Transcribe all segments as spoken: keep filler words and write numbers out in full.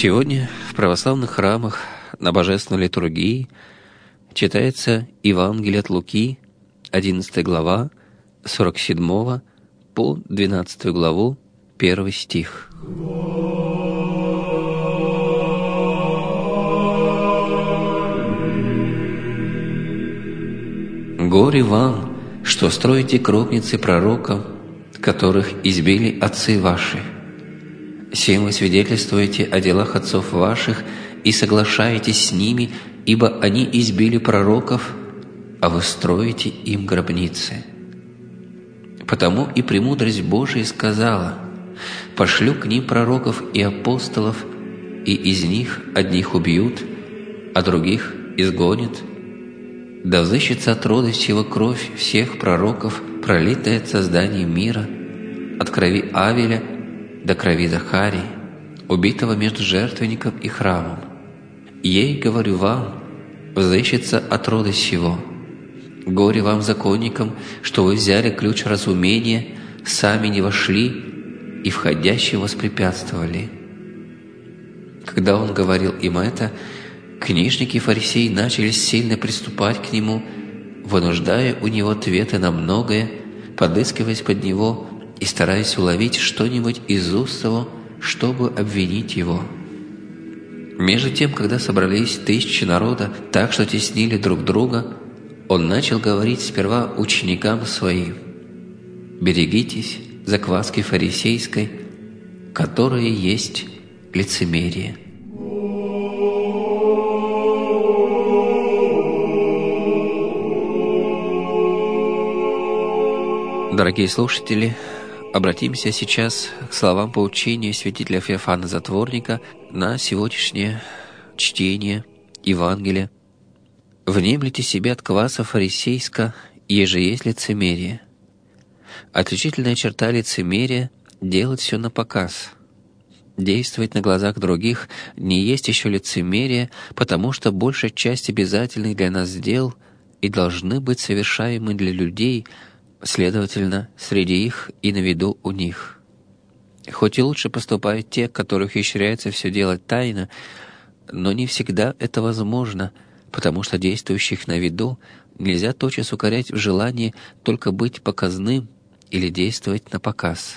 Сегодня в православных храмах на Божественной литургии читается Евангелие от Луки, одиннадцатая глава, сорок седьмого по двенадцатую главу, первый стих. «Горе вам, что строите гробницы пророков, которых избили отцы ваши. Сем вы свидетельствуете о делах отцов ваших и соглашаетесь с ними, ибо они избили пророков, а вы строите им гробницы. Потому и премудрость Божия сказала: пошлю к ним пророков и апостолов, и из них одних убьют, а других изгонят. Да взыщется от рода сего кровь всех пророков, пролитая от создания мира, от крови Авеля до крови Захарии, убитого между жертвенником и храмом. Ей, говорю вам, взыщется от рода сего. Горе вам, законникам, что вы взяли ключ разумения, сами не вошли и входящие воспрепятствовали». Когда он говорил им это, книжники и фарисеи начали сильно приступать к нему, вынуждая у него ответы на многое, подыскиваясь под него и стараясь уловить что-нибудь из уст его, чтобы обвинить его. Между тем, когда собрались тысячи народа так, что теснили друг друга, он начал говорить сперва ученикам своим: «Берегитесь закваски фарисейской, которая есть лицемерие». Дорогие слушатели, обратимся сейчас к словам поучения святителя Феофана Затворника на сегодняшнее чтение Евангелия. «Внемлите себе от кваса фарисейска, еже есть лицемерие». Отличительная черта лицемерия — делать все на показ. Действовать на глазах других не есть еще лицемерие, потому что большая часть обязательных для нас дел и должны быть совершаемы для людей, следовательно, среди их и на виду у них. Хоть и лучше поступают те, которых исчеряется все делать тайно, но не всегда это возможно, потому что действующих на виду нельзя тотчас укорять в желании только быть показным или действовать на показ.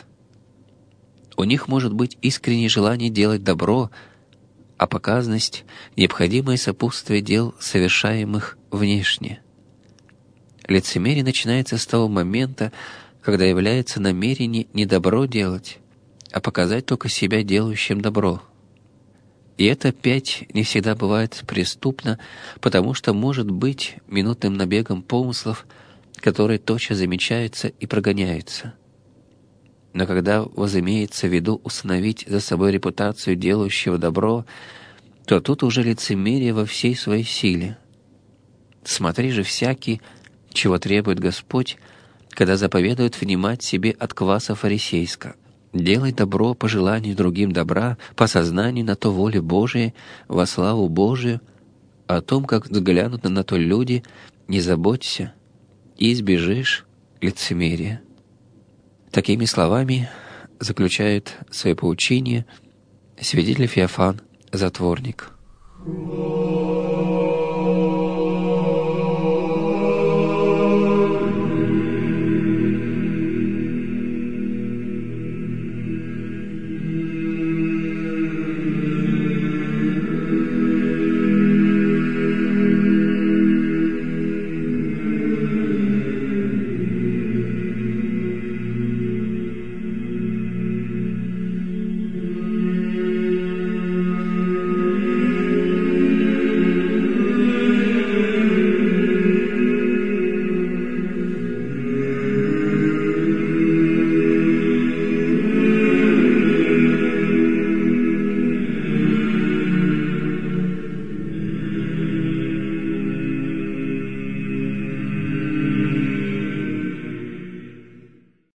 У них может быть искреннее желание делать добро, а показность — необходимое сопутствие дел, совершаемых внешне. Лицемерие начинается с того момента, когда является намерение не добро делать, а показать только себя делающим добро. И это опять не всегда бывает преступно, потому что может быть минутным набегом помыслов, которые тотчас замечаются и прогоняются. Но когда возымеется в виду установить за собой репутацию делающего добро, то тут уже лицемерие во всей своей силе. Смотри же всякий, чего требует Господь, когда заповедует внимать себе от кваса фарисейска. Делай добро по желанию другим добра, по сознанию на то воли Божией, во славу Божию, о том, как взглянут на то люди, не заботься, и избежишь лицемерия. Такими словами заключает свое поучение святитель Феофан Затворник.